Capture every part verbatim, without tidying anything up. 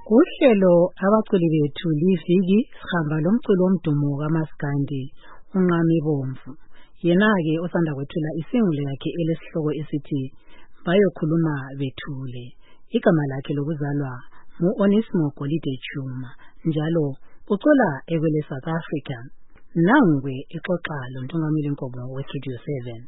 Kuhlelo abaculi bethu liviki sihamba lomculo omdumo kaMaskandi unqami bomvu. Yena ke osanda kwethula isingule yakhe elesihloko esithi bayokhuluma bethule. Igama lakhe lokuzalwa mu Onismo Golide Chuma njalo ucula ekwele South Africa. Nangwe exoxa loNtungameli Nkobo we Studio seven.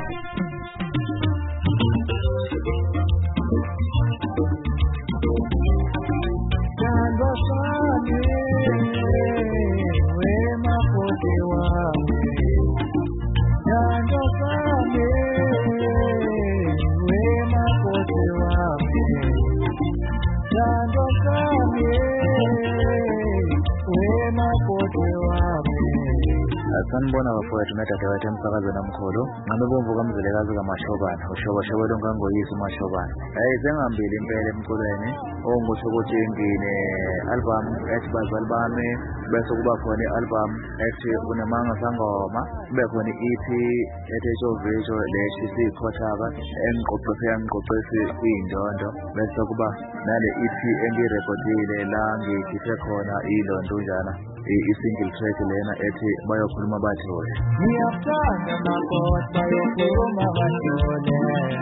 Sanibona bafowethu natate wethu emsakazo namkhulu ngame bomvu kamzilekazi kaMashobana ushoba shoba longangoyisi uMashobana hey sengihambile impela emculweni ongisho ukuthi ngine album ethi bazali bami bese kuba khona ialbum ethi unemanga sangoma kube khona E P ethi Jovijo lethi sikhothaka engiqoqe yangiqoqesi indondo bese kuba nale E P engirekodile la ngikhiphe khona ilondunjana i-single track lena ethi bayokhuluma bathole. Ngiyathanda makhosi bayokhuluma bathole.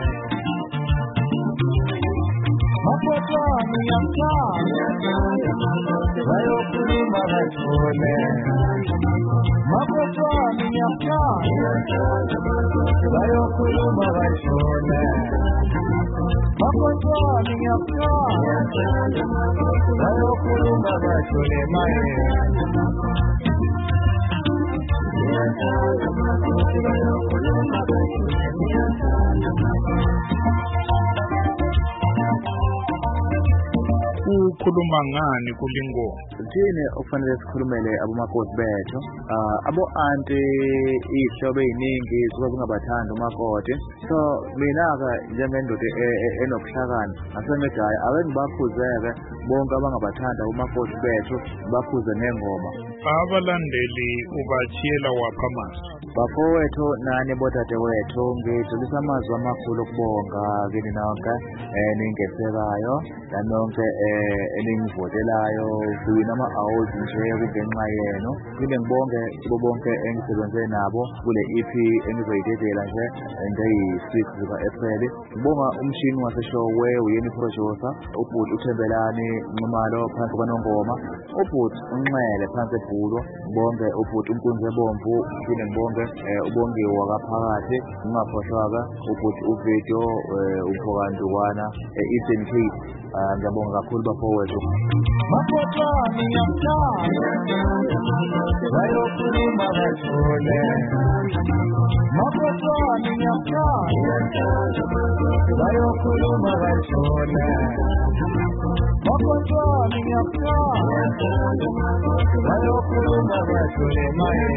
Makhosi wami ngiyathanda bayokhuluma bathole. Makhosi wami ngiyathanda bayokhuluma bathole. Makhosi wami ngiyathanda bayokhuluma bathole maye. Ukhuluma ngani kulingo? Thine okufanele sikhulumele abomakoti bethu abo anti ihlobo eziningi kuba kungabathanda umakoti so mina ka njengendoda enokuhlakana asemegaya abengibakhuzeke bonke abangabathanda umakoti bethu bakhuze nengoma. Abalandeli ubachiyela wapha amazi. Bafowethu nani bodade wethu ngidlulisa amazwi amakhulu okubonga kini nonke eningesekayo nanonke eningivotelayo kuwina ama-awards nje kungenxa yenu. Phinde ngibonge kubo bonke engisebenze nabo kule E P engizoyidedela nje ngeyi-six zika-April. Ngibonga umshini waseshowe uyeni producer ubhuti uThembelani Nxumalo phansi kwanongoma ubhuti unxele phansi ebhulo bonke ubhuti uNkunzi Ebomvu phinde ngibonge ubongiwe wakaphakathi ungakhohlwaka ubhuti uVidio uMfokandukwana Eastern Cape. Ngiyabonga kakhulu bafowethu. Makhosi wami ngiyathanda bayokhuluma bathole. Makhosi wami ngiyathanda bayokhuluma bathole. Makhosi wami ngiyathanda bayokhuluma bathole maye.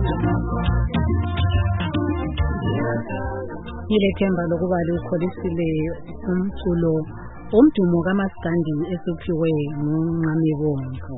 Ngilethemba lokuba likholisile umculo omdumo kaMaskandi esuphiwe ngumncane bomvu.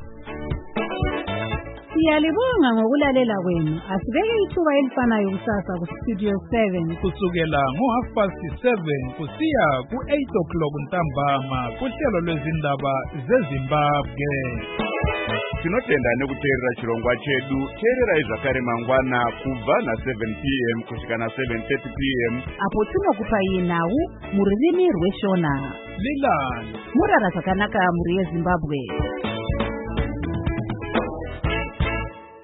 Siyalibonga ngokulalela kwenu. Asibeke ithuba elifanayo kusasa ku Studio seven kusukela ngo half past seven kusiya ku eight o'clock ntambama kuhlelo lwezindaba zeZimbabwe. Tinotenda nekuteerera chirongwa chedu. Teerera izvakare mangwana kubva na seven p m kusvika na seven thirty p m apo tinokupai nhau mururimi rweshona. Lilani Murara zvakanaka muri yeZimbabwe.